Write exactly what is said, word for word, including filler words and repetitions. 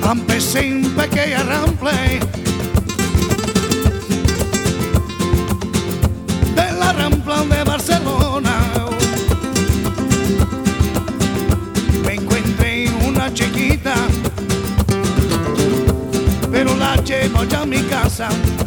empecé en pequeña rample de la Rampla de Barcelona. Me encontré una chiquita, pero la llevo ya a mi casa.